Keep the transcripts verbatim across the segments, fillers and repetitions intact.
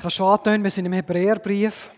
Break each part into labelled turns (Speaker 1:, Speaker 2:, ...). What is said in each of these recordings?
Speaker 1: Ich habe schon angetönt, wir sind im Hebräerbrief.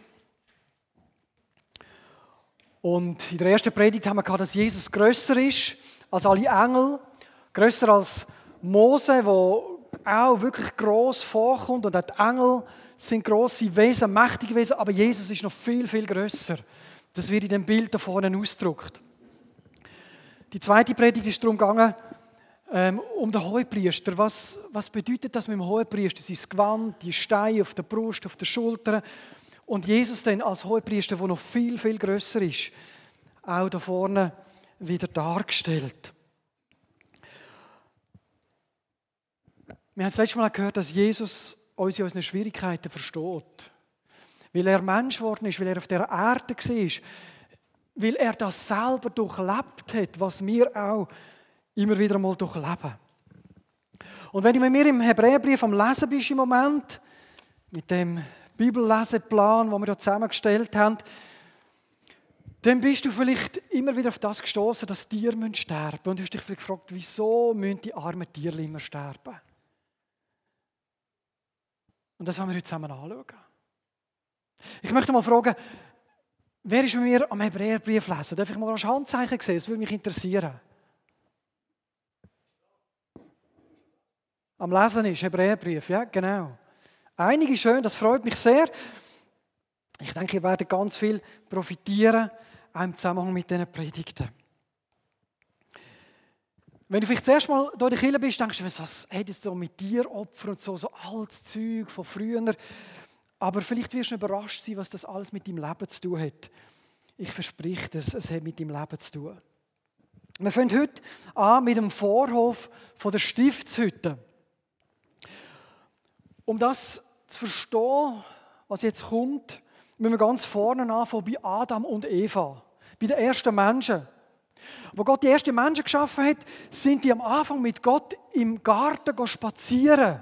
Speaker 1: Und in der ersten Predigt haben wir gehabt, dass Jesus grösser ist als alle Engel, grösser als Mose, der auch wirklich gross vorkommt. Und auch die Engel sind grosse Wesen, mächtige Wesen, aber Jesus ist noch viel, viel grösser. Das wird in dem Bild da vorne ausgedrückt. Die zweite Predigt ist darum gegangen, ähm, um den Hohepriester. Was, was bedeutet das mit dem Hohepriester? Sein Gewand, die Steine auf der Brust, auf der Schulter. Und Jesus dann als Hohepriester, der noch viel, viel grösser ist, auch da vorne wieder dargestellt. Wir haben das letzte Mal gehört, dass Jesus uns in unseren Schwierigkeiten versteht. Weil er Mensch geworden ist, weil er auf dieser Erde war, weil er das selber durchlebt hat, was wir auch immer wieder einmal durchleben. Und wenn du mit mir im Hebräerbrief am Lesen bist im Moment, mit dem Bibelleseplan, den wir hier zusammengestellt haben, dann bist du vielleicht immer wieder auf das gestoßen, dass Tiere sterben müssen. Und du hast dich vielleicht gefragt, wieso müssen die armen Tiere immer sterben? Und das wollen wir heute zusammen anschauen. Ich möchte mal fragen, wer ist mit mir am Hebräerbrief lesen? Darf ich mal als Handzeichen sehen? Das würde mich interessieren. Am Lesen ist Hebräerbrief, ja, genau. Einige schön, das freut mich sehr. Ich denke, ihr werdet ganz viel profitieren, auch im Zusammenhang mit diesen Predigten. Wenn du vielleicht zuerst mal durch die Kirche bist, denkst du, was hat es so mit Tieropfern und so, so altes Zeug von früher. Aber vielleicht wirst du überrascht sein, was das alles mit deinem Leben zu tun hat. Ich verspreche das, es hat mit deinem Leben zu tun. Wir fangen heute an mit dem Vorhof von der Stiftshütte. Um das zu verstehen, was jetzt kommt, müssen wir ganz vorne anfangen bei Adam und Eva, bei den ersten Menschen. Wo Gott die ersten Menschen geschaffen hat, sind die am Anfang mit Gott im Garten spazieren.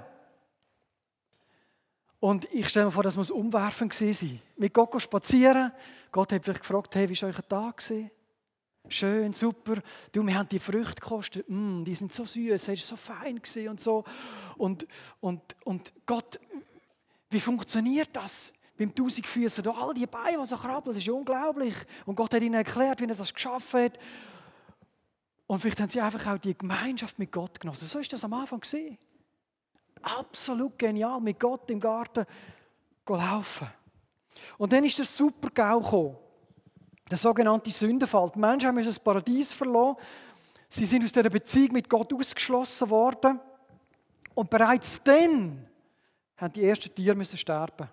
Speaker 1: Und ich stelle mir vor, das muss umwerfend gewesen sein. Mit Gott spazieren. Gott hat vielleicht gefragt, hey, wie war euer Tag gewesen? Schön, super. Du, wir haben die Früchte gekostet. Mm, die sind so süß, es war so fein gewesen und so. Und, und, und Gott, wie funktioniert das? Beim Tausendfüßer, all die Beine, die so krabbeln, das ist unglaublich. Und Gott hat ihnen erklärt, wie er das geschaffen hat. Und vielleicht haben sie einfach auch die Gemeinschaft mit Gott genossen. So ist das am Anfang gewesen. Absolut genial, mit Gott im Garten laufen. Und dann ist der Super-GAU gekommen. Der sogenannte Sündenfall. Die Menschen haben das Paradies verloren. Sie sind aus dieser Beziehung mit Gott ausgeschlossen worden. Und bereits dann haben die ersten Tiere müssen sterben.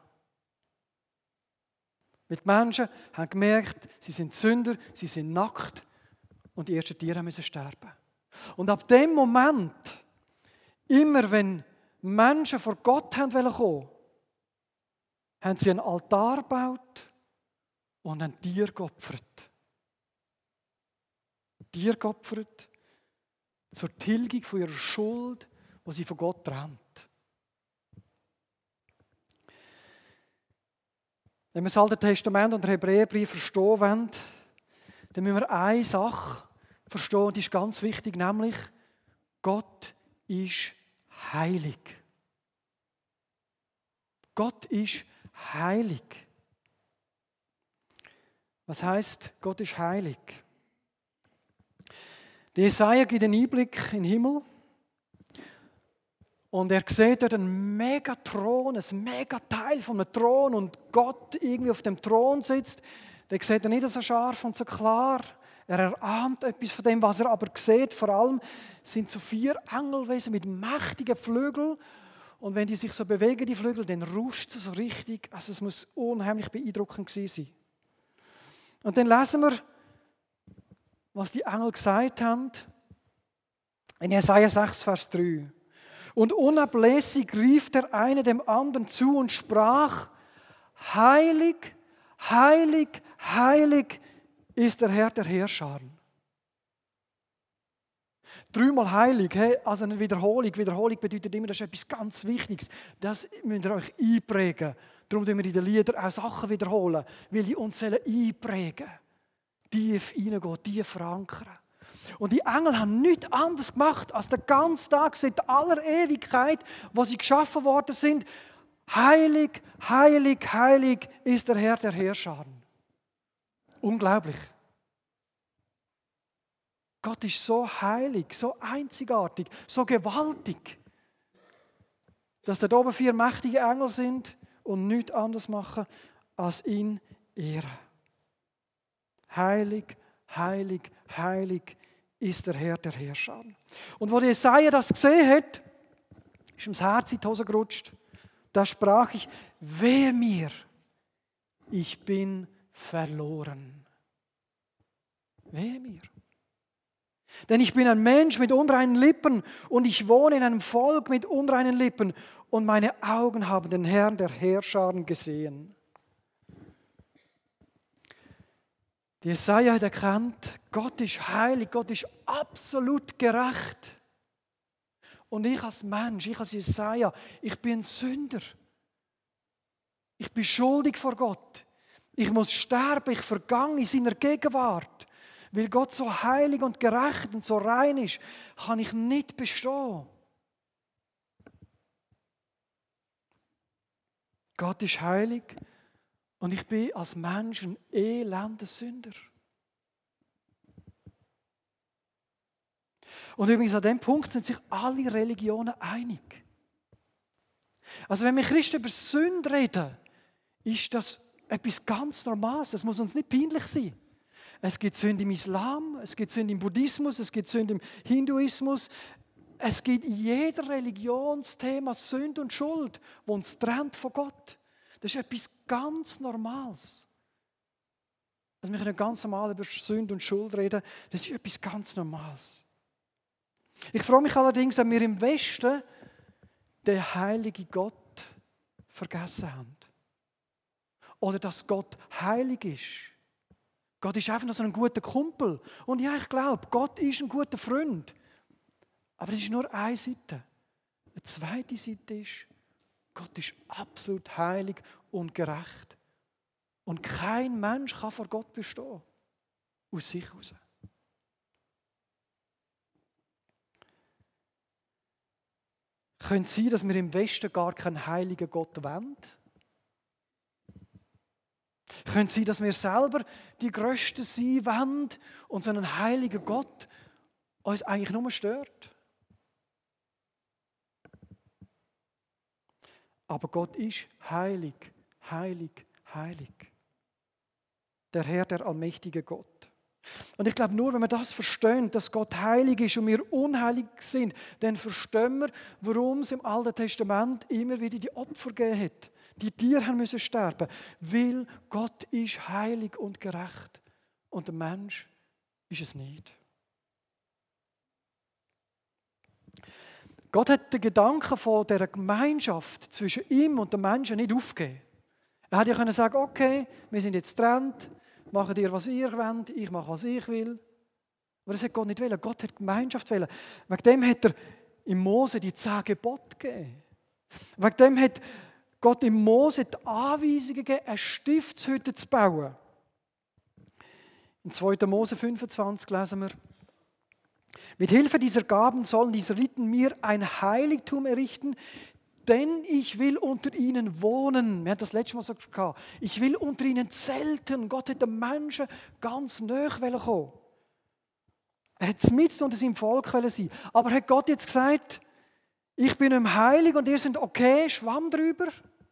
Speaker 1: Weil die Menschen haben gemerkt, sie sind Sünder, sie sind nackt und die ersten Tiere müssen sterben. Und ab dem Moment, immer wenn Menschen vor Gott kommen wollten, haben sie einen Altar gebaut und ein Tier geopfert. Ein Tier geopfert zur Tilgung von ihrer Schuld, die sie von Gott trennt. Wenn wir das Alte Testament und den Hebräerbrief verstehen wollen, dann müssen wir eine Sache verstehen, die ist ganz wichtig, nämlich Gott ist heilig. Gott ist heilig. Was heisst, Gott ist heilig? Der Jesaja gibt einen Einblick in den Himmel und er sieht dort einen mega Thron, ein mega Teil von einem Thron und Gott irgendwie auf dem Thron sitzt. Der sieht er nicht so scharf und so klar. Er erahnt etwas von dem, was er aber sieht. Vor allem sind so vier Engelwesen mit mächtigen Flügeln. Und wenn die sich so bewegen, die Flügel, dann rauscht es so richtig. Also es muss unheimlich beeindruckend gewesen sein. Und dann lesen wir, was die Engel gesagt haben. In Jesaja sechs, Vers drei. Und unablässig rief der eine dem anderen zu und sprach, heilig, heilig, heilig ist der Herr der Heerscharen. Dreimal heilig, also eine Wiederholung. Wiederholung bedeutet immer, das ist etwas ganz Wichtiges. Das müsst ihr euch einprägen. Darum tun wir in den Liedern auch Sachen wiederholen, weil die uns einprägen sollen. Tief reingehen, tief verankern. Und die Engel haben nichts anderes gemacht, als den ganzen Tag seit aller Ewigkeit, wo sie geschaffen worden sind, Heilig, heilig, heilig ist der Herr der Heerscharen. Unglaublich. Gott ist so heilig, so einzigartig, so gewaltig, dass da oben vier mächtige Engel sind und nichts anderes machen, als ihn ehren. Heilig, heilig, heilig ist der Herr der Herrscher. Und wo Jesaja das gesehen hat, ist ihm das Herz in die Hose gerutscht. Da sprach ich, wehe mir, ich bin verloren. Wehe mir. Denn ich bin ein Mensch mit unreinen Lippen und ich wohne in einem Volk mit unreinen Lippen und meine Augen haben den Herrn der Heerscharen gesehen. Die Jesaja hat erkannt, Gott ist heilig, Gott ist absolut gerecht. Und ich als Mensch, ich als Jesaja, ich bin ein Sünder. Ich bin schuldig vor Gott. Ich muss sterben, ich vergange in seiner Gegenwart. Weil Gott so heilig und gerecht und so rein ist, kann ich nicht bestehen. Gott ist heilig und ich bin als Mensch ein elender Sünder. Und übrigens an dem Punkt sind sich alle Religionen einig. Also wenn wir Christen über Sünde reden, ist das etwas ganz Normales. Das muss uns nicht peinlich sein. Es gibt Sünde im Islam, es gibt Sünde im Buddhismus, es gibt Sünde im Hinduismus. Es gibt in jeder Religion das Thema Sünde und Schuld, das uns trennt von Gott. Das ist etwas ganz Normales. Also wir können ganz normal über Sünde und Schuld reden. Das ist etwas ganz Normales. Ich freue mich allerdings, dass wir im Westen den heiligen Gott vergessen haben. Oder dass Gott heilig ist. Gott ist einfach nur so ein guter Kumpel. Und ja, ich glaube, Gott ist ein guter Freund. Aber das ist nur eine Seite. Eine zweite Seite ist, Gott ist absolut heilig und gerecht. Und kein Mensch kann vor Gott bestehen. Aus sich heraus. Könnte es sein, dass wir im Westen gar keinen heiligen Gott wollen? Könnte es sein, dass wir selber die Größten sein wollen und so einen heiligen Gott uns eigentlich nur stört? Aber Gott ist heilig, heilig, heilig. Der Herr, der allmächtige Gott. Und ich glaube, nur wenn wir das verstehen, dass Gott heilig ist und wir unheilig sind, dann verstehen wir, warum es im Alten Testament immer wieder die Opfer gegeben hat. Die Tiere haben müssen sterben, weil Gott ist heilig und gerecht und der Mensch ist es nicht. Gott hat den Gedanken von dieser Gemeinschaft zwischen ihm und den Menschen nicht aufgegeben. Er hätte ja können sagen, okay, wir sind jetzt getrennt, macht ihr, was ihr wollt, ich mache, was ich will. Aber das hat Gott nicht wollen. Gott hat Gemeinschaft wollen. Wegen dem hat er im Mose die zehn Gebote gegeben. Wegen dem hat Gott im Mose die Anweisungen gegeben, eine Stiftshütte zu bauen. In zweiter Mose fünfundzwanzig lesen wir, mit Hilfe dieser Gaben sollen die Israeliten mir ein Heiligtum errichten, denn ich will unter ihnen wohnen. Wir haben das letzte Mal so gesagt. Ich will unter ihnen zelten. Gott hat den Menschen ganz nahe kommen. Er hat mitten unter seinem Volk sein. Aber hat Gott jetzt gesagt, ich bin ihm heilig und ihr seid okay, schwamm drüber?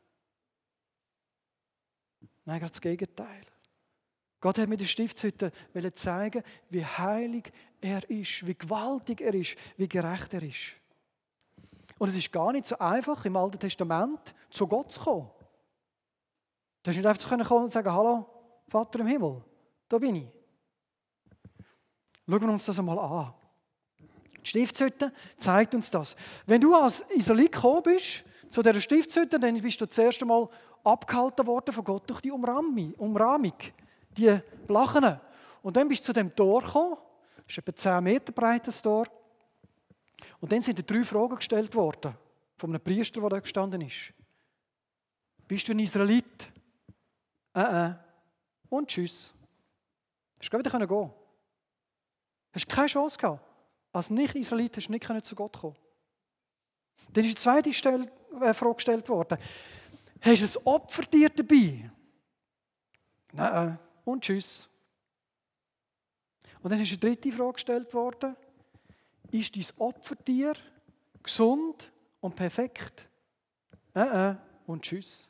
Speaker 1: Nein, gerade das Gegenteil. Gott hat mit der Stiftshütte zeigen, wie heilig er ist, wie gewaltig er ist, wie gerecht er ist. Und es ist gar nicht so einfach, im Alten Testament zu Gott zu kommen. Du hast nicht einfach kommen und sagen, hallo, Vater im Himmel, da bin ich. Schauen wir uns das einmal an. Die Stiftshütte zeigt uns das. Wenn du als Israelit gekommen bist, zu dieser Stiftshütte, dann bist du das erste Mal abgehalten worden von Gott durch die Umrahmung, die Blachen. Und dann bist du zu dem Tor gekommen, das ist etwa zehn Meter breit, das Tor. Und dann sind dir drei Fragen gestellt worden, von einem Priester, der da gestanden ist. Bist du ein Israelit? Äh, äh. Und tschüss. Du kannst wieder gehen. Hast keine Chance gehabt. Als Nicht-Israelit hast du nicht zu Gott kommen. Dann ist die zweite Frage gestellt worden. Hast du ein Opfertier dabei? Nein, und tschüss. Und dann ist eine dritte Frage gestellt worden. Ist dein Opfertier gesund und perfekt? Nein, und tschüss.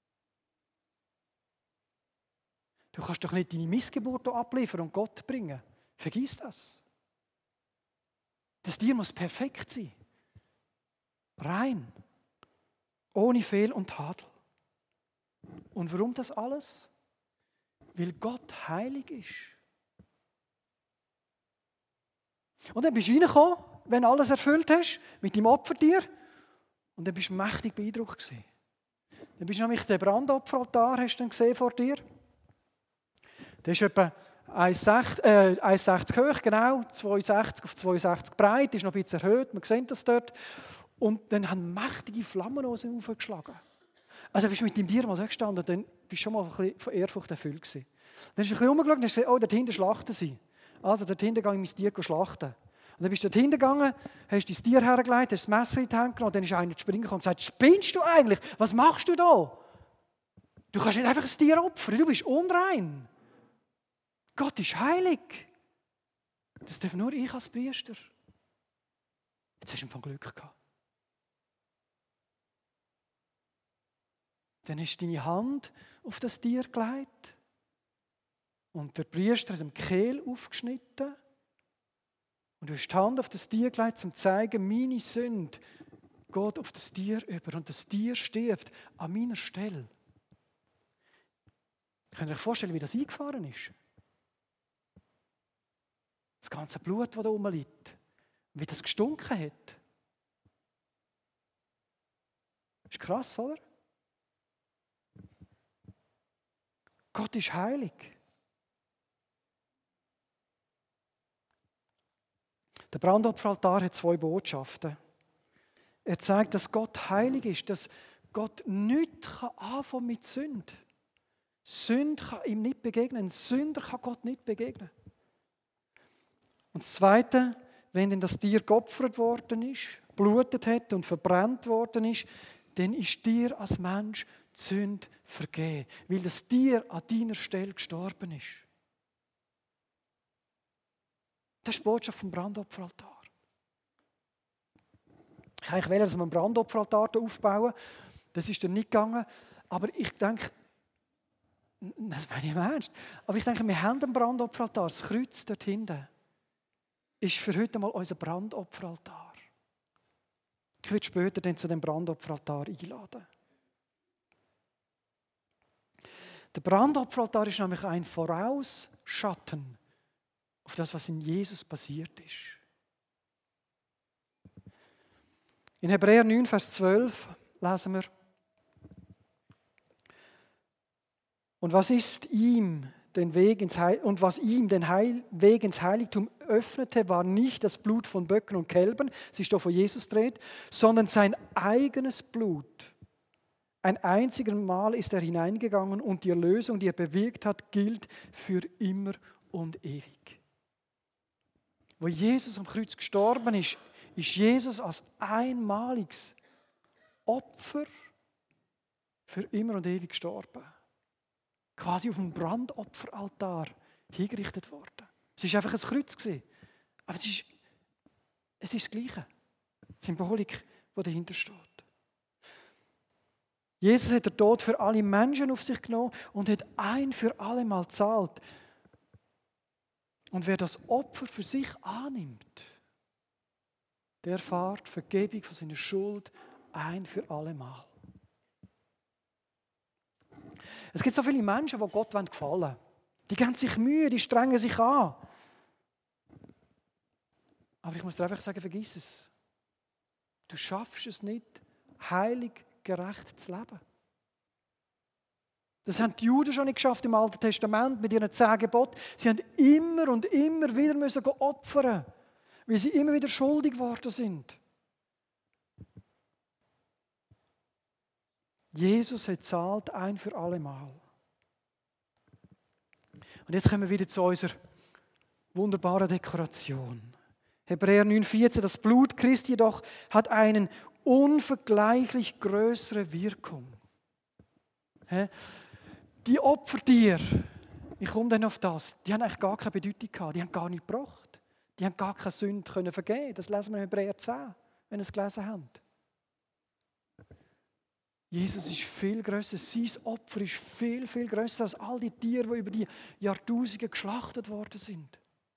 Speaker 1: Du kannst doch nicht deine Missgeburt abliefern und Gott bringen. Vergiss das. Das Tier muss perfekt sein. Rein. Ohne Fehl und Tadel. Und warum das alles? Weil Gott heilig ist. Und dann bist du reingekommen, wenn du alles erfüllt hast, mit deinem Opfertier. Und dann bist du mächtig beeindruckt gewesen. Dann bist du nämlich den Brandopferaltar hast du dann gesehen vor dir. Der ist etwa eins Komma sechzig hoch, genau, zweiundsechzig auf zweiundsechzig breit, ist noch ein bisschen erhöht, man sieht das dort. Und dann haben mächtige Flammen aus ihm aufgeschlagen. Also bist du mit dem Tier mal da gestanden, dann bist du schon mal ein bisschen von Ehrfurcht erfüllt gewesen. Dann hast du ein bisschen umgeschaut und hast gesagt, oh, dort hinten schlachten sie. Also dort hinten gehe ich mein Tier schlachten. Und dann bist du dort hinten gegangen, hast dein Tier hergelegt, hast das Messer in die Hand genommen, dann ist einer zu springen gekommen und gesagt, spinnst du eigentlich? Was machst du da? Du kannst nicht einfach ein Tier opfern, du bist unrein. Gott ist heilig. Das darf nur ich als Priester. Jetzt hast du Glück gehabt. Dann hast du deine Hand auf das Tier gelegt und der Priester hat dem Kehl aufgeschnitten und du hast die Hand auf das Tier gelegt, um zu zeigen, meine Sünde geht auf das Tier über und das Tier stirbt an meiner Stelle. Könnt ihr euch vorstellen, wie das eingefahren ist? Das ganze Blut, das da rumliegt. Wie das gestunken hat. Ist krass, oder? Gott ist heilig. Der Brandopferaltar hat zwei Botschaften. Er zeigt, dass Gott heilig ist, dass Gott nichts anfangen kann mit Sünde. Sünde kann ihm nicht begegnen. Ein Sünder kann Gott nicht begegnen. Und das Zweite, wenn denn das Tier geopfert worden ist, blutet hat und verbrannt worden ist, dann ist dir als Mensch die Sünde vergeben, weil das Tier an deiner Stelle gestorben ist. Das ist die Botschaft vom Brandopferaltar. Ich wollte eigentlich, dass wir einen Brandopferaltar aufbauen. Das ist dann nicht gegangen. Aber ich denke, das meine ich im Ernst, aber ich denke, wir haben einen Brandopferaltar, das Kreuz dort hinten ist für heute mal unser Brandopferaltar. Ich werde später dann zu dem Brandopferaltar einladen. Der Brandopferaltar ist nämlich ein Vorausschatten auf das, was in Jesus passiert ist. In Hebräer neun, Vers zwölf lesen wir: Und was ist ihm den Weg ins Heil und was ihm den Heil Weg ins Heiligtum öffnete, war nicht das Blut von Böcken und Kälbern, sich doch von Jesus dreht, sondern sein eigenes Blut. Ein einziges Mal ist er hineingegangen und die Erlösung, die er bewirkt hat, gilt für immer und ewig. Wo Jesus am Kreuz gestorben ist, ist Jesus als einmaliges Opfer für immer und ewig gestorben. Quasi auf dem Brandopferaltar hingerichtet worden. Es war einfach ein Kreuz. Aber es ist, es ist das Gleiche. Die Symbolik, die dahinter steht. Jesus hat den Tod für alle Menschen auf sich genommen und hat ein für alle Mal gezahlt. Und wer das Opfer für sich annimmt, der erfährt Vergebung von seiner Schuld ein für alle Mal. Es gibt so viele Menschen, die Gott gefallen wollen. Die geben sich Mühe, die strengen sich an. Aber ich muss dir einfach sagen, vergiss es. Du schaffst es nicht, heilig, gerecht zu leben. Das haben die Juden schon nicht geschafft im Alten Testament mit ihren zehn Geboten. Sie haben immer und immer wieder müssen opfern, weil sie immer wieder schuldig geworden sind. Jesus hat zahlt ein für alle Mal. Und jetzt kommen wir wieder zu unserer wunderbaren Dekoration. Hebräer neun vierzehn, das Blut Christi jedoch hat einen unvergleichlich größere Wirkung. Die Opfertiere, ich komme dann auf das, die haben eigentlich gar keine Bedeutung gehabt, die haben gar nichts gebracht. Die haben gar keine Sünde können vergeben. Das lesen wir in Hebräer zehn, wenn ihr es gelesen habt. Jesus ist viel grösser, sein Opfer ist viel, viel grösser als all die Tiere, die über die Jahrtausende geschlachtet worden sind.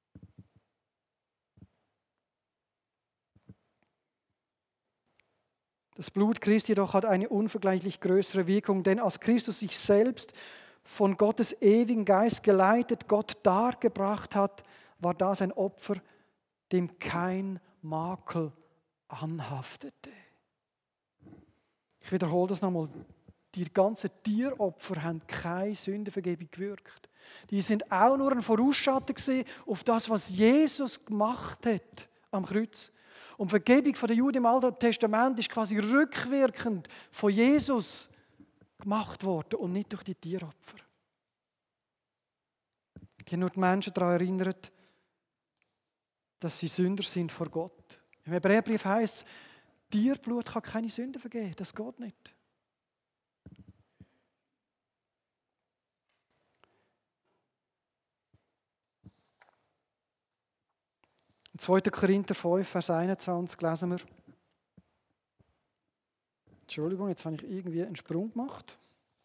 Speaker 1: Das Blut Christi jedoch hat eine unvergleichlich größere Wirkung, denn als Christus sich selbst von Gottes ewigen Geist geleitet, Gott dargebracht hat, war das ein Opfer, dem kein Makel anhaftete. Ich wiederhole das nochmal. Die ganzen Tieropfer haben keine Sündenvergebung gewirkt. Die sind auch nur ein Vorausschatten auf das, was Jesus gemacht hat am Kreuz. Und die Vergebung der Juden im Alten Testament ist quasi rückwirkend von Jesus gemacht worden und nicht durch die Tieropfer. Die haben nur die Menschen daran erinnert, dass sie Sünder sind vor Gott. Im Hebräerbrief heißt es, Tierblut kann keine Sünde vergeben. Das geht nicht. In zweiter Korinther fünf, Vers einundzwanzig lesen wir. Entschuldigung, jetzt habe ich irgendwie einen Sprung gemacht.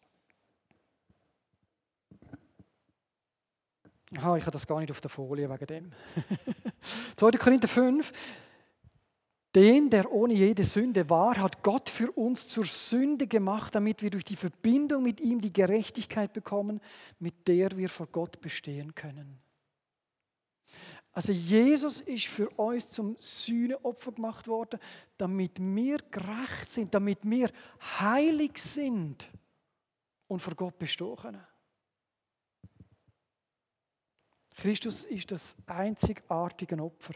Speaker 1: Aha, ich habe das gar nicht auf der Folie wegen dem. zweiter Korinther fünf. Den, der ohne jede Sünde war, hat Gott für uns zur Sünde gemacht, damit wir durch die Verbindung mit ihm die Gerechtigkeit bekommen, mit der wir vor Gott bestehen können. Also Jesus ist für uns zum Sühneopfer gemacht worden, damit wir gerecht sind, damit wir heilig sind und vor Gott bestehen können. Christus ist das einzigartige Opfer.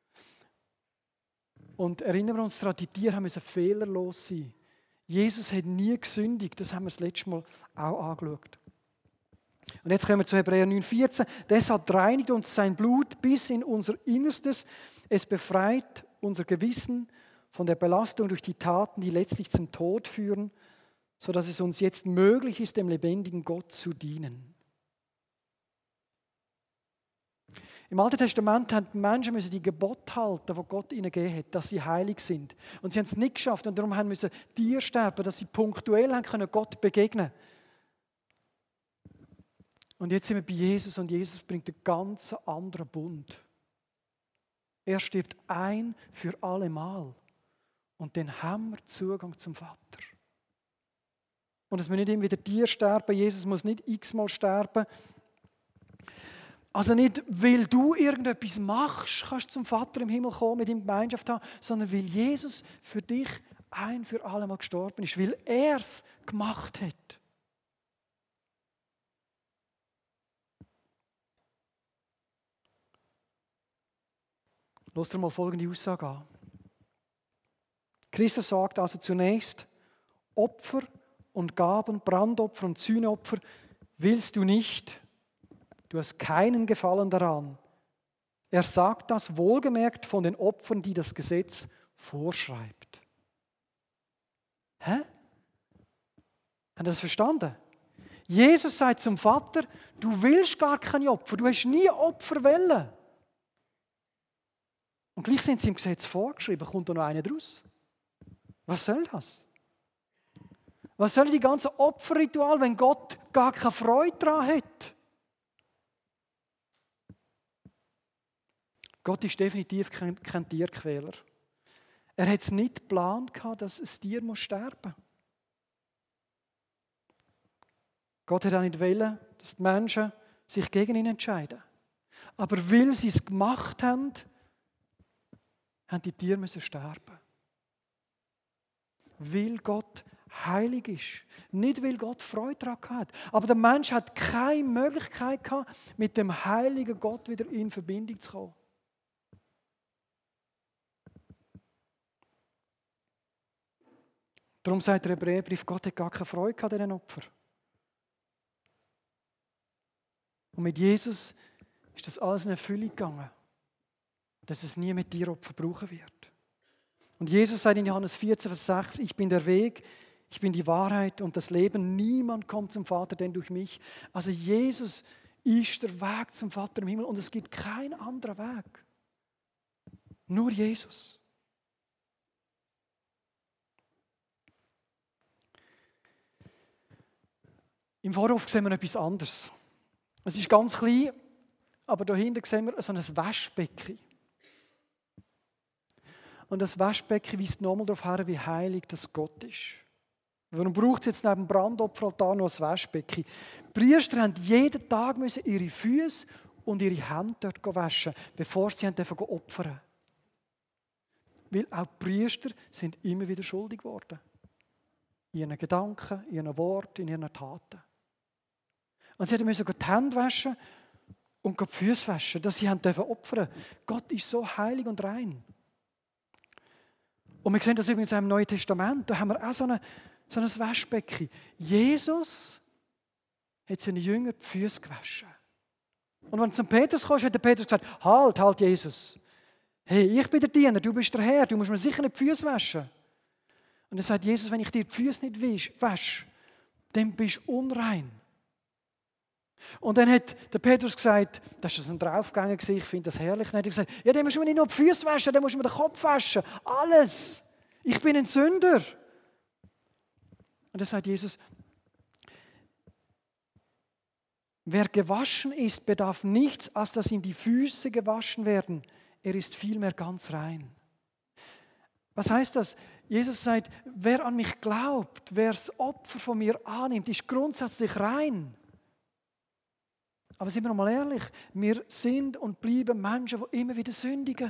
Speaker 1: Und erinnern wir uns daran, die Tiere müssen fehlerlos sein. Jesus hat nie gesündigt, das haben wir das letzte Mal auch angeschaut. Und jetzt kommen wir zu Hebräer neun vierzehn. Deshalb reinigt uns sein Blut bis in unser Innerstes. Es befreit unser Gewissen von der Belastung durch die Taten, die letztlich zum Tod führen, sodass es uns jetzt möglich ist, dem lebendigen Gott zu dienen. Im Alten Testament haben die Menschen die Gebote halten, die Gott ihnen gegeben hat, dass sie heilig sind. Und sie haben es nicht geschafft und darum mussten Tiere sterben, dass sie punktuell haben können Gott begegnen. Und jetzt sind wir bei Jesus und Jesus bringt einen ganz anderen Bund. Er stirbt ein für alle Mal. Und dann haben wir Zugang zum Vater. Und es muss nicht immer wieder Tiere sterben, Jesus muss nicht x-mal sterben. Also nicht, weil du irgendetwas machst, kannst du zum Vater im Himmel kommen, mit ihm Gemeinschaft haben, sondern weil Jesus für dich ein für alle Mal gestorben ist, weil er es gemacht hat. Lass dir mal folgende Aussage an. Christus sagt also zunächst, Opfer und Gaben, Brandopfer und Sühneopfer willst du nicht. Du hast keinen Gefallen daran. Er sagt das wohlgemerkt von den Opfern, die das Gesetz vorschreibt. Hä? Habt ihr das verstanden? Jesus sagt zum Vater, du willst gar keine Opfer, du hast nie Opfer wollen. Und gleich sind sie im Gesetz vorgeschrieben, kommt da noch einer draus. Was soll das? Was soll die ganze Opferritual, wenn Gott gar keine Freude daran hat? Gott ist definitiv kein, kein Tierquäler. Er hat es nicht geplant, dass ein Tier muss sterben muss. Gott hat auch nicht wollen, dass die Menschen sich gegen ihn entscheiden. Aber weil sie es gemacht haben, haben die Tiere müssen sterben. Weil Gott heilig ist. Nicht, weil Gott Freude daran hat. Aber der Mensch hat keine Möglichkeit gehabt, mit dem heiligen Gott wieder in Verbindung zu kommen. Darum sagt der Hebräerbrief, Gott hat gar keine Freude an diesen Opfern. Und mit Jesus ist das alles in Erfüllung gegangen, dass es nie mit Tieropfer brauchen wird. Und Jesus sagt in Johannes vierzehn, Vers sechs, ich bin der Weg, Ich bin die Wahrheit und das Leben. Niemand kommt zum Vater, denn durch mich. Also Jesus ist der Weg zum Vater im Himmel und es gibt keinen anderen Weg. Nur Jesus. Im Vorhof sehen wir etwas anderes. Es ist ganz klein, aber dahinter sehen wir so ein Waschbecken. Und das Waschbecken weist nochmal darauf hin, wie heilig das Gott ist. Warum braucht es jetzt neben dem Brandopferaltar noch ein Waschbecken? Die Priester haben jeden Tag ihre Füße und ihre Hände dort waschen, bevor sie opfern durften. Weil auch die Priester sind immer wieder schuldig geworden. In ihren Gedanken, in ihren Worten, in ihren Taten. Und sie mussten die Hände waschen und die Füße waschen, dass sie opfern durften. Gott ist so heilig und rein. Und wir sehen das übrigens auch im Neuen Testament. Da haben wir auch so, eine, so ein Waschbecken. Jesus hat seine Jünger die Füße gewaschen. Und wenn du zum Petrus kommst, hat der Petrus gesagt, halt, halt Jesus. Hey, ich bin der Diener, du bist der Herr, du musst mir sicher nicht die Füße waschen. Und er sagt, Jesus, wenn ich dir die Füße nicht wasche, dann bist du unrein. Und dann hat der Petrus gesagt, das war ein Draufgänger, ich finde das herrlich. Dann hat er gesagt, ja, dann musst du mir nicht nur die Füße waschen, dann musst du mir den Kopf waschen. Alles. Ich bin ein Sünder. Und dann sagt Jesus, wer gewaschen ist, bedarf nichts, als dass ihm die Füße gewaschen werden. Er ist vielmehr ganz rein. Was heißt das? Jesus sagt, wer an mich glaubt, wer das Opfer von mir annimmt, ist grundsätzlich rein. Aber sind wir noch mal ehrlich, wir sind und bleiben Menschen, die immer wieder sündigen.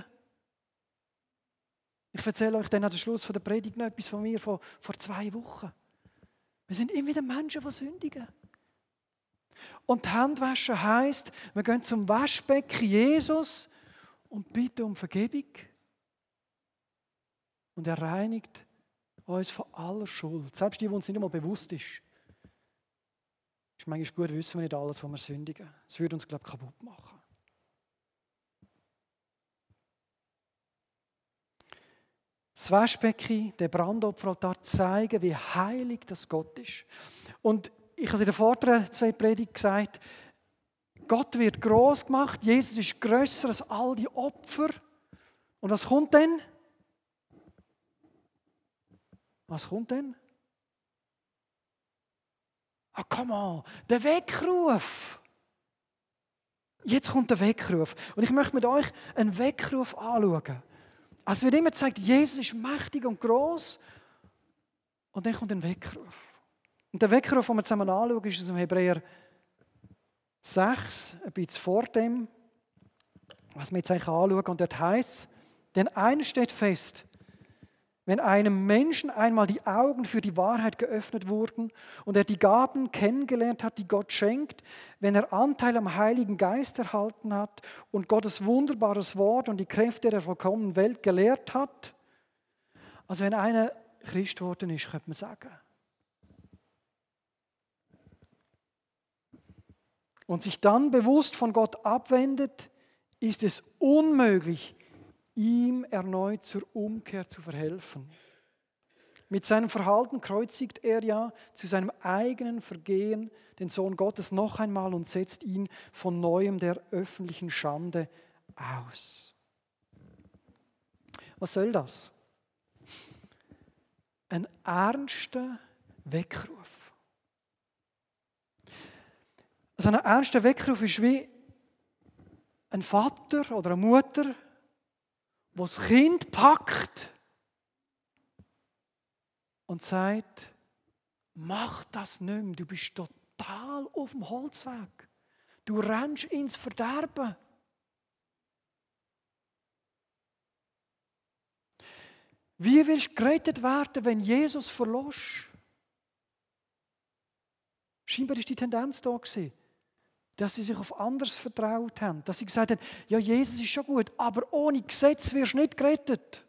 Speaker 1: Ich erzähle euch dann an den Schluss der Predigt noch etwas von mir von vor zwei Wochen. Wir sind immer wieder Menschen, die sündigen. Und Handwaschen heisst, wir gehen zum Waschbecken Jesus und bitten um Vergebung. Und er reinigt uns von aller Schuld. Selbst die, die uns nicht einmal bewusst ist. Es ist manchmal gut, wissen wir nicht alles, was wir sündigen. Es würde uns, glaube ich, kaputt machen. Das Waschbecken, der Brandopferaltar zeigen, wie heilig das Gott ist. Und ich habe es in den vorderen zwei Predigten gesagt, Gott wird gross gemacht, Jesus ist grösser als all die Opfer. Und was kommt denn? Was kommt denn? Ah, oh, come on, der Weckruf. Jetzt kommt der Weckruf. Und ich möchte mit euch einen Weckruf anschauen. Es wird immer gezeigt, Jesus ist mächtig und gross. Und dann kommt ein Weckruf. Und der Weckruf, den wir zusammen anschauen, ist aus dem Hebräer sechs, ein bisschen vor dem, was wir jetzt eigentlich anschauen. Und dort heißt es, denn eines steht fest, wenn einem Menschen einmal die Augen für die Wahrheit geöffnet wurden und er die Gaben kennengelernt hat, die Gott schenkt, wenn er Anteil am Heiligen Geist erhalten hat und Gottes wunderbares Wort und die Kräfte der vollkommenen Welt gelehrt hat, also wenn einer Christ geworden ist, könnte man sagen. Und sich dann bewusst von Gott abwendet, ist es unmöglich, ihm erneut zur Umkehr zu verhelfen. Mit seinem Verhalten kreuzigt er ja zu seinem eigenen Vergehen den Sohn Gottes noch einmal und setzt ihn von neuem der öffentlichen Schande aus. Was soll das? Ein ernster Weckruf. Also ein ernster Weckruf ist wie ein Vater oder eine Mutter, wo das Kind packt und sagt, mach das nicht mehr, du bist total auf dem Holzweg. Du rennst ins Verderben. Wie willst du gerettet werden, wenn Jesus verlässt? Scheinbar war die Tendenz da gewesen, dass sie sich auf anderes vertraut haben. Dass sie gesagt haben, ja, Jesus ist schon gut, aber ohne Gesetz wirst du nicht gerettet.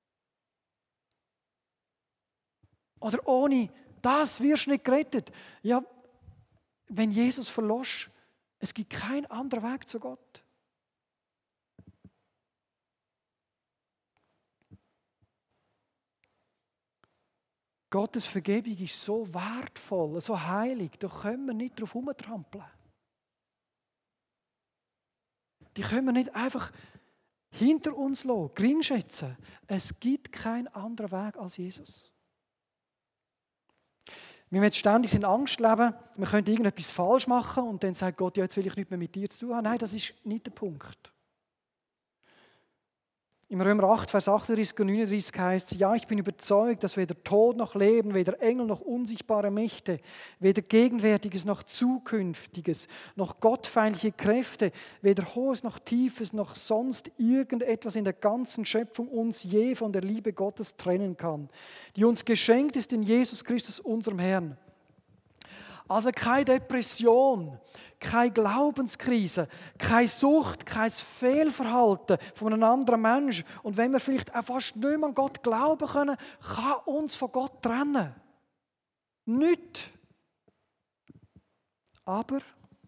Speaker 1: Oder ohne das wirst du nicht gerettet. Ja, wenn Jesus verlässt, es gibt keinen anderen Weg zu Gott. Gottes Vergebung ist so wertvoll, so heilig, da können wir nicht drauf herumtrampeln. Die können wir nicht einfach hinter uns lassen, geringschätzen. Es gibt keinen anderen Weg als Jesus. Wir müssen ständig in Angst leben, wir können irgendetwas falsch machen und dann sagt Gott, ja, jetzt will ich nichts mehr mit dir zu tun haben. Nein, das ist nicht der Punkt. Im Römer acht, Vers achtunddreißig und neununddreißig heißt es, ja, ich bin überzeugt, dass weder Tod noch Leben, weder Engel noch unsichtbare Mächte, weder Gegenwärtiges noch Zukünftiges, noch gottfeindliche Kräfte, weder Hohes noch Tiefes, noch sonst irgendetwas in der ganzen Schöpfung uns je von der Liebe Gottes trennen kann, die uns geschenkt ist in Jesus Christus, unserem Herrn. Also keine Depression, keine Glaubenskrise, keine Sucht, kein Fehlverhalten von einem anderen Menschen. Und wenn wir vielleicht auch fast nicht mehr an Gott glauben können, kann uns von Gott trennen. Nicht. Aber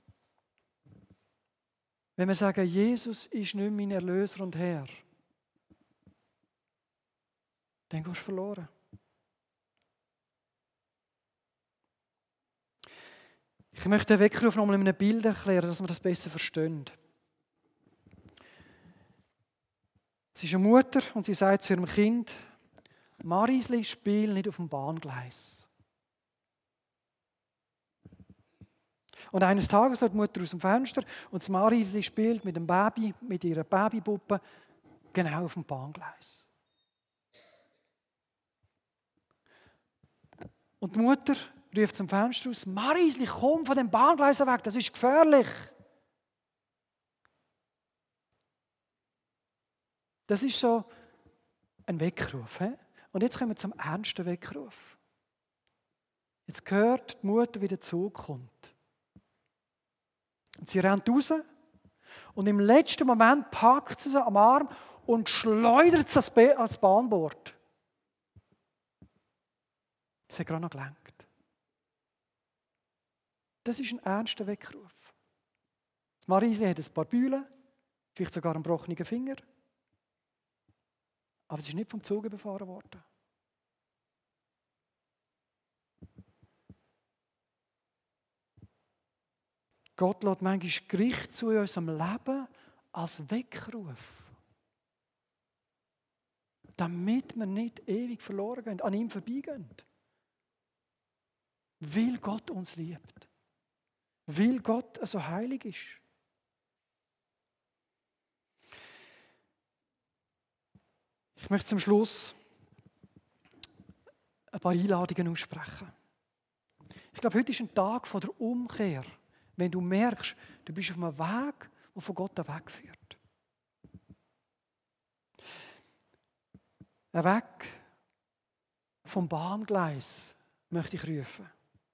Speaker 1: wenn wir sagen, Jesus ist nicht mein Erlöser und Herr, dann gehst du verloren. Ich möchte den Weckruf noch mal in einem Bild erklären, dass wir das besser verstehen. Es ist eine Mutter und sie sagt zu ihrem Kind, Marisli, spiel nicht auf dem Bahngleis. Und eines Tages schaut die Mutter aus dem Fenster und das Marisli spielt mit dem Baby, mit ihrer Babypuppe, genau auf dem Bahngleis. Und die Mutter ruft zum Fenster aus, Marisli, komm von dem Bahngleis weg, das ist gefährlich. Das ist so ein Weckruf. He? Und jetzt kommen wir zum ernsten Weckruf. Jetzt hört die Mutter, wie der Zug kommt. Und sie rennt raus und im letzten Moment packt sie sie am Arm und schleudert sie ans Bahnbord. Sie hat gerade noch gelenkt. Das ist ein ernster Weckruf. Marisli hat ein paar Bühlen, vielleicht sogar einen gebrochenen Finger. Aber sie ist nicht vom Zug überfahren worden. Gott lässt manchmal Gericht zu in unserem Leben als Weckruf. Damit wir nicht ewig verloren gehen, an ihm vorbeigehen. Weil Gott uns liebt. Weil Gott so heilig ist. Ich möchte zum Schluss ein paar Einladungen aussprechen. Ich glaube, heute ist ein Tag von der Umkehr, wenn du merkst, du bist auf einem Weg, der von Gott wegführt. Ein Weg vom Bahngleis möchte ich rufen.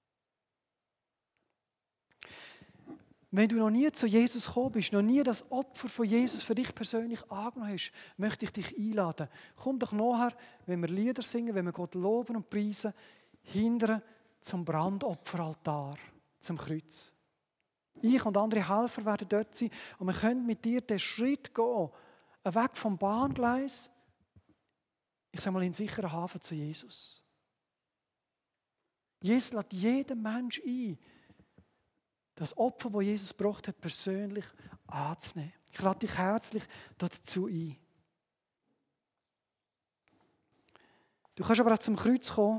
Speaker 1: Wenn du noch nie zu Jesus gekommen bist, noch nie das Opfer von Jesus für dich persönlich angenommen hast, möchte ich dich einladen. Komm doch nachher, wenn wir Lieder singen, wenn wir Gott loben und preisen, hinterher zum Brandopferaltar, zum Kreuz. Ich und andere Helfer werden dort sein und wir können mit dir den Schritt gehen, weg vom Bahngleis, ich sage mal, in sicheren Hafen zu Jesus. Jesus lädt jeden Menschen ein, das Opfer, das Jesus gebracht hat, persönlich anzunehmen. Ich lade dich herzlich dazu ein. Du kannst aber auch zum Kreuz kommen,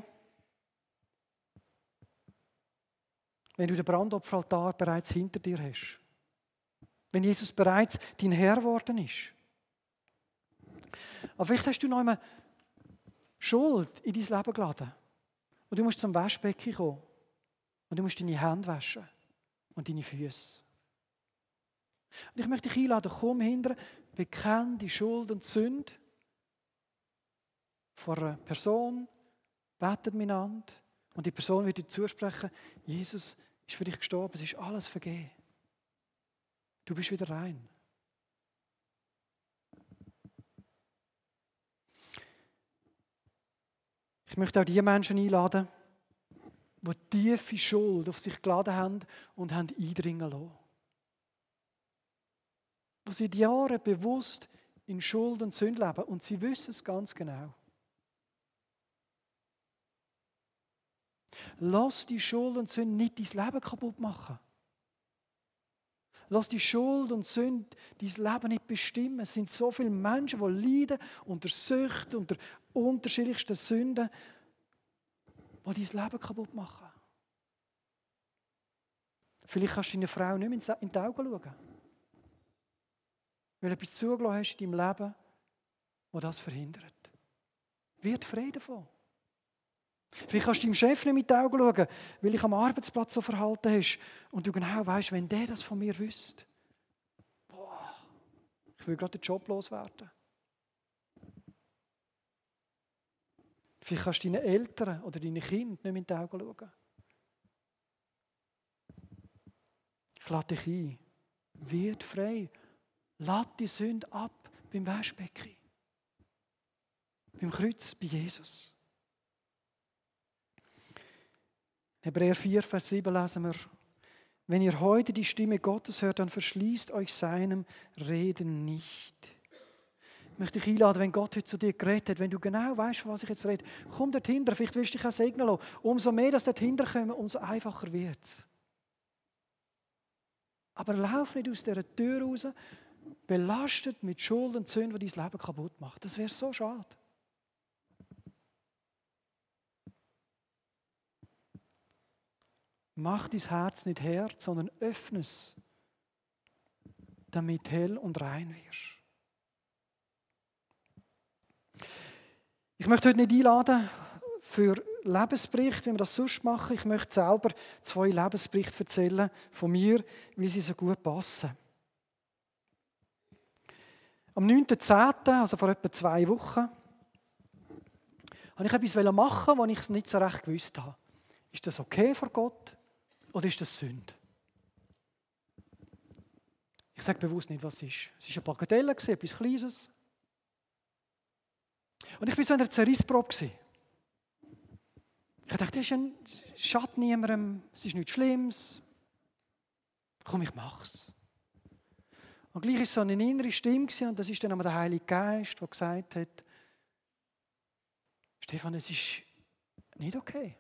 Speaker 1: wenn du den Brandopferaltar bereits hinter dir hast. Wenn Jesus bereits dein Herr geworden ist. Aber vielleicht hast du noch einmal Schuld in dein Leben geladen. Und du musst zum Waschbecken kommen. Und du musst deine Hände waschen. Und deine Füße. Und ich möchte dich einladen, komm hinter, bekenn die Schuld und die Sünde vor einer Person, betet miteinander und die Person wird dir zusprechen, Jesus ist für dich gestorben, es ist alles vergeben. Du bist wieder rein. Ich möchte auch die Menschen einladen, die tiefe Schuld auf sich geladen haben und haben eindringen lassen. Die seit Jahren bewusst in Schuld und Sünde leben und sie wissen es ganz genau. Lass die Schuld und Sünde nicht dein Leben kaputt machen. Lass die Schuld und Sünde dein Leben nicht bestimmen. Es sind so viele Menschen, die leiden unter Sucht, unter unterschiedlichsten Sünden, die dein Leben kaputt machen. Vielleicht kannst du deiner Frau nicht mehr in die Augen schauen. Weil du etwas zugelassen hast in deinem Leben, das das verhindert. Wird frei davon. Vielleicht kannst du deinem Chef nicht mit den Augen schauen, weil dich am Arbeitsplatz so verhalten hast und du genau weißt, wenn der das von mir wüsste, boah, ich will gerade den Job loswerden. Vielleicht kannst du deinen Eltern oder deinen Kindern nicht mit den Augen schauen. Ich lade dich ein. Wird frei. Lass die Sünde ab beim Waschbecken. Beim Kreuz bei Jesus. Hebräer vier, Vers sieben lesen wir: Wenn ihr heute die Stimme Gottes hört, dann verschließt euch seinem Reden nicht. Ich möchte dich einladen, wenn Gott heute zu dir geredet hat, wenn du genau weißt, von was ich jetzt rede, komm dort hinter, vielleicht willst du dich auch segnen lassen. Umso mehr, dass dort hinter kommen, umso einfacher wird es. Aber lauf nicht aus dieser Tür raus, belastet mit Schuld und Sünden, die dein Leben kaputt macht. Das wäre so schade. Mach dein Herz nicht hart, sondern öffne es, damit hell und rein wirst. Ich möchte heute nicht einladen für Lebensbericht, wie wir das sonst machen. Ich möchte selber zwei Lebensberichte erzählen von mir, weil sie so gut passen. Am neunten zehnten, also vor etwa zwei Wochen, wollte ich etwas machen, was ich nicht so recht gewusst habe. Ist das okay vor Gott oder ist das Sünde? Ich sage bewusst nicht, was es ist. Es war eine Bagatelle, etwas Kleines. Und ich war so in einer Zerrissprobe. Ich dachte, das ist ein Schatten niemandem, es ist nichts Schlimmes. Komm, ich mach's. Und gleich war es so eine innere Stimme, und das ist dann der Heilige Geist, der gesagt hat: Stefan, es ist nicht okay.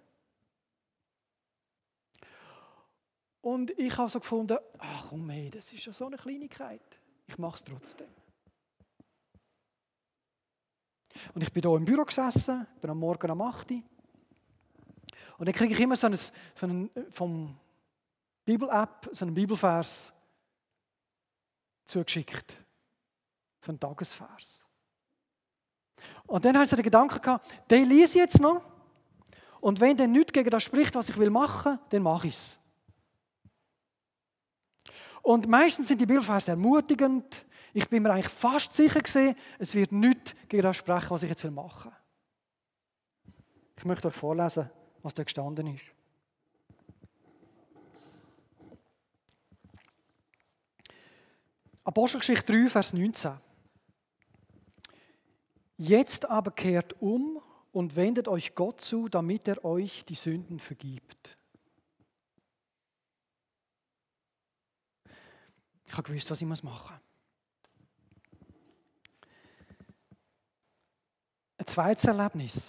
Speaker 1: Und ich habe so gefunden, ach komm, hey, das ist ja so eine Kleinigkeit. Ich mache es trotzdem. Und ich bin hier im Büro gesessen, bin am Morgen um acht Uhr. Und dann kriege ich immer so einen, so einen vom Bibel-App, so einen Bibelvers zugeschickt. So einen Tagesvers. Und dann habe ich so den Gedanken gehabt, den lese ich jetzt noch. Und wenn der nichts gegen das spricht, was ich will machen, dann mache ich es. Und meistens sind die Bibelverse ermutigend. Ich bin mir eigentlich fast sicher gewesen, es wird nichts gegen das sprechen, was ich jetzt machen will. Ich möchte euch vorlesen, was da gestanden ist. Apostelgeschichte drei, Vers neunzehn. Jetzt aber kehrt um und wendet euch Gott zu, damit er euch die Sünden vergibt. Ich habe gewusst, was ich machen muss. Ein zweites Erlebnis.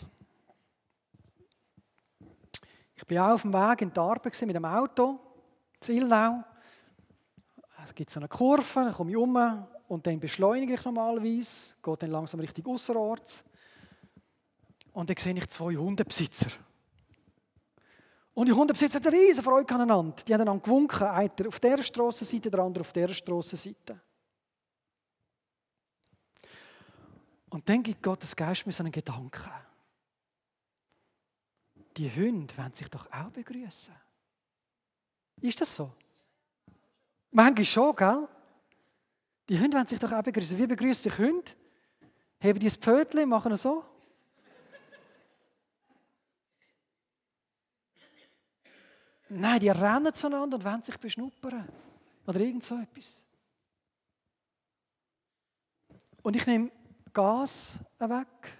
Speaker 1: Ich war auch auf dem Weg in die Arbeit mit dem Auto, in Ilnau. Es gibt so eine Kurve, dann komme ich um und dann beschleunige ich normalerweise, gehe dann langsam Richtung Ausserorts. Und dann sehe ich zwei Hundebesitzer. Und die Hundebesitzer hatten eine riesen Freude aneinander. Die haben einander gewunken, einer auf dieser Strassenseite, der andere auf dieser Strassenseite. Und dann gibt Gottes Geist mir so einen Gedanken. Die Hunde wollen sich doch auch begrüßen. Ist das so? Manchmal schon, gell? Die Hunde wollen sich doch auch begrüßen. Wie begrüßen sich Hunde? Heben die das Pfötchen, machen so? Nein, die rennen zueinander und wollen sich beschnuppern. Oder irgend so etwas. Und ich nehme Gas weg.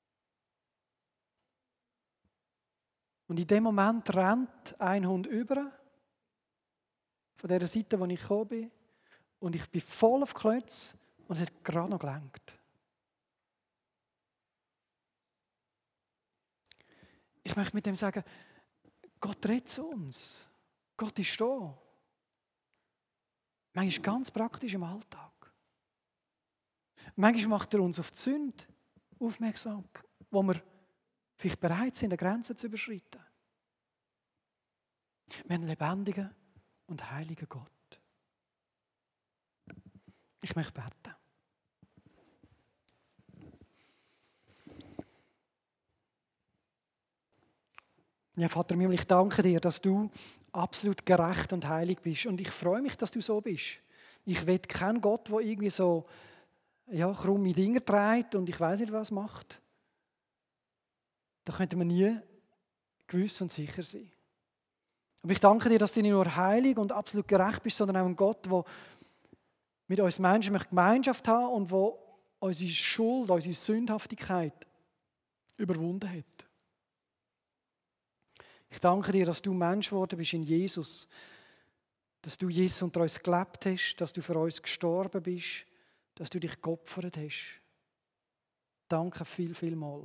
Speaker 1: Und in dem Moment rennt ein Hund über, von der Seite, wo ich gekommen bin. Und ich bin voll auf Klötz und es hat gerade noch gelenkt. Ich möchte mit dem sagen, Gott redet zu uns. Gott ist da. Manchmal ganz praktisch im Alltag. Manchmal macht er uns auf die Sünde aufmerksam, wo wir vielleicht bereit sind, eine Grenze zu überschreiten. Wir haben einen lebendigen und heiligen Gott. Ich möchte beten. Ja, Vater, ich danke dir, dass du absolut gerecht und heilig bist. Und ich freue mich, dass du so bist. Ich will keinen Gott, der irgendwie so ja, krumme Dinge trägt und ich weiß nicht, was macht. Da könnte man nie gewiss und sicher sein. Aber ich danke dir, dass du nicht nur heilig und absolut gerecht bist, sondern auch ein Gott, der mit uns Menschen Gemeinschaft haben und der unsere Schuld, unsere Sündhaftigkeit überwunden hat. Ich danke dir, dass du Mensch geworden bist in Jesus, dass du Jesus unter uns gelebt hast, dass du für uns gestorben bist, dass du dich geopfert hast. Danke viel, viel mal.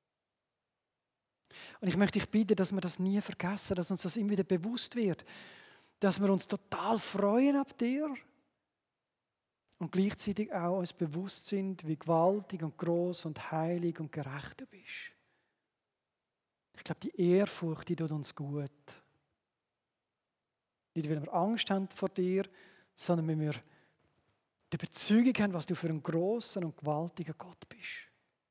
Speaker 1: Und ich möchte dich bitten, dass wir das nie vergessen, dass uns das immer wieder bewusst wird, dass wir uns total freuen ab dir und gleichzeitig auch uns bewusst sind, wie gewaltig und groß und heilig und gerecht du bist. Ich glaube, die Ehrfurcht, die tut uns gut. Nicht, weil wir Angst haben vor dir, sondern weil wir die Überzeugung haben, was du für ein grosser und gewaltiger Gott bist.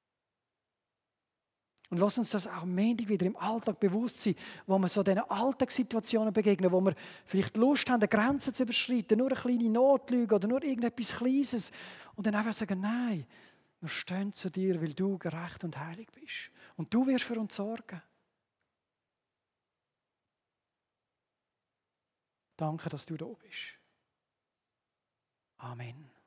Speaker 1: Und lass uns das auch am Montag wieder im Alltag bewusst sein, wo wir so diesen Alltagssituationen begegnen, wo wir vielleicht Lust haben, eine Grenze zu überschreiten, nur eine kleine Notlüge oder nur irgendetwas Kleines und dann einfach sagen, nein, wir stehen zu dir, weil du gerecht und heilig bist. Und du wirst für uns sorgen. Danke, dass du da bist. Amen.